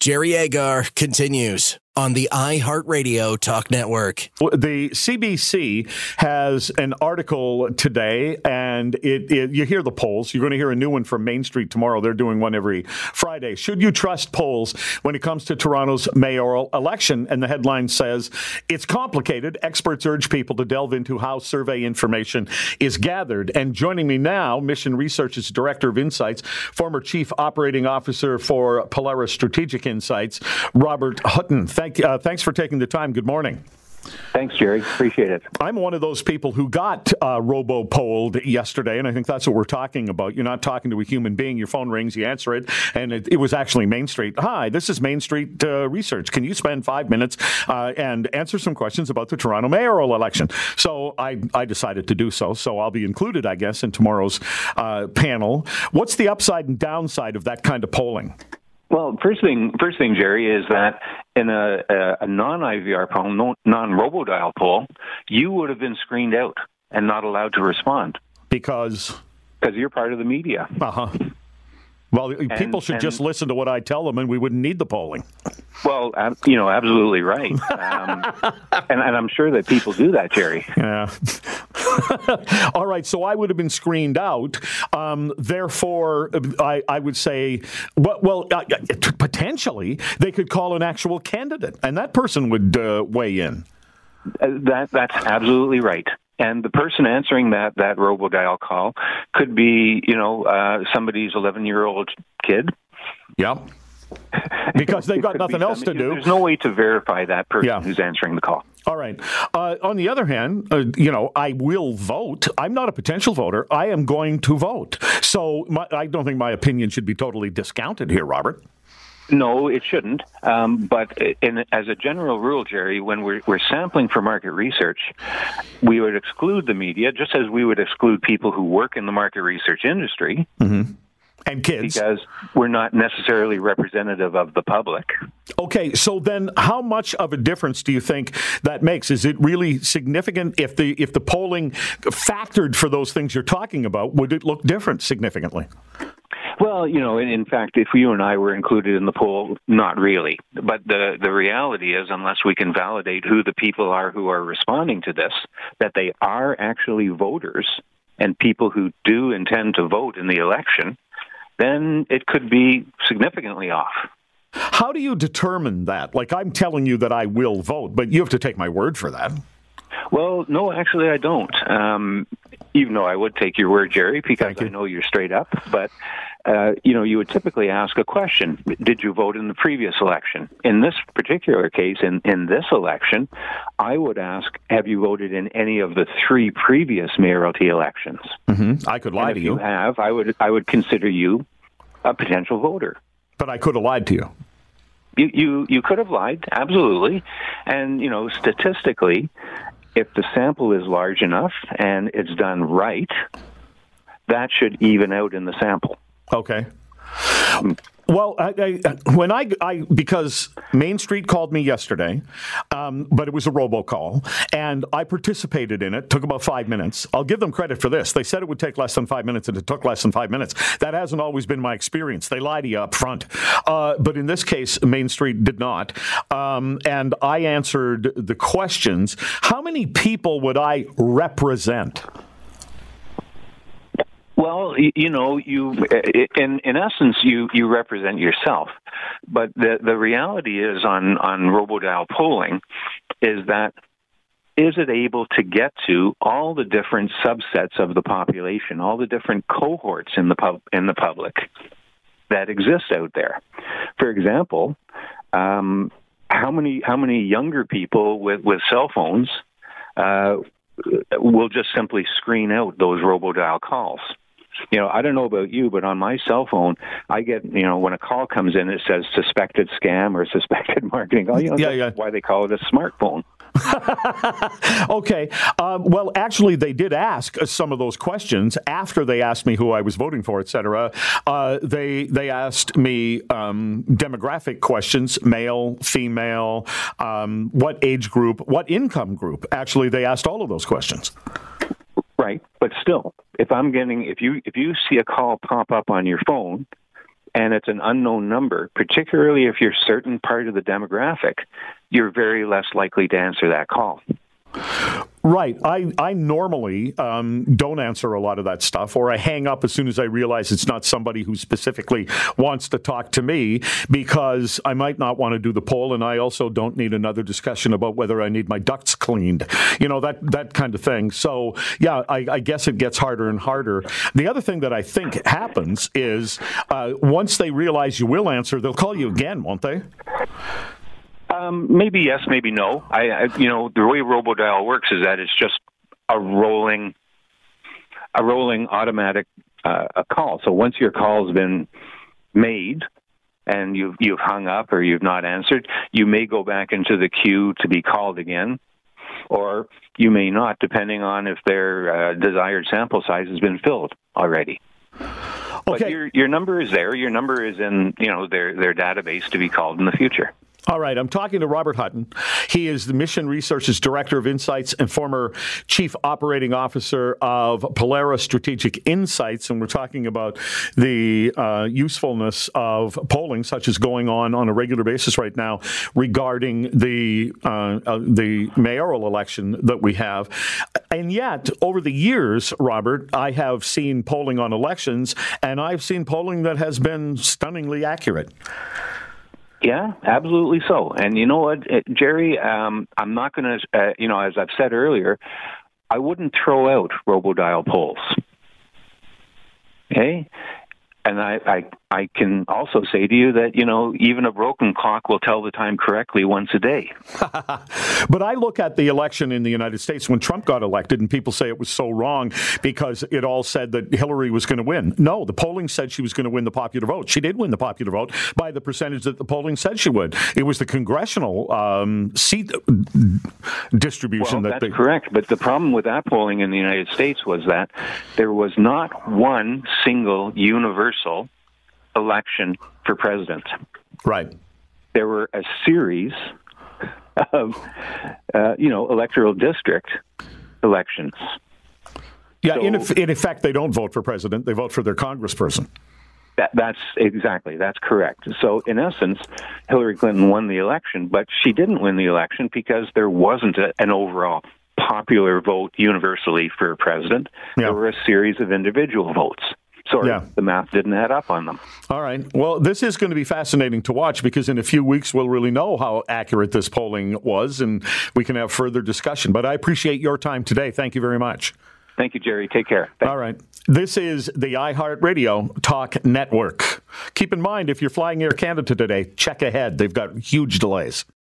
Jerry Agar continues on the iHeartRadio Talk Network. The CBC has an article today, and you hear the polls. You're going to hear a new one from Main Street tomorrow. They're doing one every Friday. Should you trust polls when it comes to Toronto's mayoral election? And the headline says, it's complicated. Experts urge people to delve into how survey information is gathered. And joining me now, Mission Research's Director of Insights, former Chief Operating Officer for Polaris Strategic Insights, Robert Hutton. Thanks for taking the time. Good morning. Thanks, Jerry. Appreciate it. I'm one of those people who got robo-polled yesterday, and I think that's what we're talking about. You're not talking to a human being. Your phone rings, you answer it, and it was actually Main Street. Hi, this is Main Street Research. Can you spend 5 minutes and answer some questions about the Toronto mayoral election? So I decided to do so. So I'll be included, I guess, in tomorrow's panel. What's the upside and downside of that kind of polling? Well, first thing, Jerry, is that in a non-IVR poll, non-RoboDial poll, you would have been screened out and not allowed to respond. Because you're part of the media. Uh-huh. Well, people should just listen to what I tell them, and we wouldn't need the polling. Well, absolutely right. And I'm sure that people do that, Jerry. Yeah. All right, so I would have been screened out. Therefore, I would say, potentially, they could call an actual candidate, and that person would weigh in. That's absolutely right. And the person answering that RoboDial call could be, somebody's 11-year-old kid. Yep. Because they've got nothing else to do. There's no way to verify that person who's answering the call. All right. On the other hand, I will vote. I'm not a potential voter. I am going to vote. So I don't think my opinion should be totally discounted here, Robert. No, it shouldn't. But as a general rule, Jerry, when we're sampling for market research, we would exclude the media, just as we would exclude people who work in the market research industry. Mm-hmm. And kids. Because we're not necessarily representative of the public. Okay, so then how much of a difference do you think that makes? Is it really significant if the polling factored for those things you're talking about? Would it look different significantly? Well, in fact, if you and I were included in the poll, not really. But the reality is, unless we can validate who the people are who are responding to this, that they are actually voters and people who do intend to vote in the election, then it could be significantly off. How do you determine that? Like, I'm telling you that I will vote, but you have to take my word for that. Well, no, actually, I don't. Even though I would take your word, Jerry, because I know you're straight up. But, you would typically ask a question. Did you vote in the previous election? In this particular case, in this election, I would ask, have you voted in any of the 3 previous mayoralty elections? Mm-hmm. I could lie to you. If you have, I would consider you a potential voter. But I could have lied to you. You could have lied, absolutely. And, statistically, if the sample is large enough and it's done right, that should even out in the sample. Okay. Well, because Main Street called me yesterday, but it was a robocall, and I participated in it. Took about 5 minutes. I'll give them credit for this. They said it would take less than 5 minutes, and it took less than 5 minutes. That hasn't always been my experience. They lie to you up front. But in this case, Main Street did not. And I answered the questions. How many people would I represent? Well, you in essence, you represent yourself. But the reality is on RoboDial polling is that is it able to get to all the different subsets of the population, all the different cohorts in the public that exist out there? For example, how many younger people with cell phones will just simply screen out those RoboDial calls? I don't know about you, but on my cell phone, I get, when a call comes in, it says suspected scam or suspected marketing. That's why they call it a smartphone. Okay. Well, actually, they did ask some of those questions after they asked me who I was voting for, et cetera. They asked me demographic questions, male, female, what age group, what income group. Actually, they asked all of those questions. Right, but still, if you see a call pop up on your phone and it's an unknown number, particularly if you're certain part of the demographic, you're very less likely to answer that call. Right. I normally don't answer a lot of that stuff, or I hang up as soon as I realize it's not somebody who specifically wants to talk to me, because I might not want to do the poll, and I also don't need another discussion about whether I need my ducts cleaned, that kind of thing. So, yeah, I guess it gets harder and harder. The other thing that I think happens is once they realize you will answer, they'll call you again, won't they? Maybe yes, maybe no. The way RoboDial works is that it's just a rolling automatic a call. So once your call's been made and you've hung up or you've not answered, you may go back into the queue to be called again, or you may not, depending on if their desired sample size has been filled already. Okay. But your number is there. Your number is in their database to be called in the future. All right, I'm talking to Robert Hutton. He is the Mission Resources Director of Insights and former Chief Operating Officer of Polaris Strategic Insights, and we're talking about the usefulness of polling, such as going on a regular basis right now, regarding the mayoral election that we have. And yet, over the years, Robert, I have seen polling on elections, and I've seen polling that has been stunningly accurate. Yeah, absolutely so. And you know what, Jerry, I'm not going to, as I've said earlier, I wouldn't throw out RoboDial polls. Okay? And I can also say to you that, even a broken clock will tell the time correctly once a day. But I look at the election in the United States when Trump got elected, and people say it was so wrong because it all said that Hillary was going to win. No, the polling said she was going to win the popular vote. She did win the popular vote by the percentage that the polling said she would. It was the congressional seat distribution. Well, that's correct. But the problem with that polling in the United States was that there was not one single universal election for president. Right. There were a series of, electoral district elections. Yeah, so, in effect, they don't vote for president. They vote for their congressperson. That's correct. So, in essence, Hillary Clinton won the election, but she didn't win the election because there wasn't an overall popular vote universally for president. Yeah. There were a series of individual votes. Sorry, The math didn't add up on them. All right. Well, this is going to be fascinating to watch because in a few weeks we'll really know how accurate this polling was, and we can have further discussion. But I appreciate your time today. Thank you very much. Thank you, Jerry. Take care. Thanks. All right. This is the iHeartRadio Talk Network. Keep in mind, if you're flying Air Canada today, check ahead. They've got huge delays.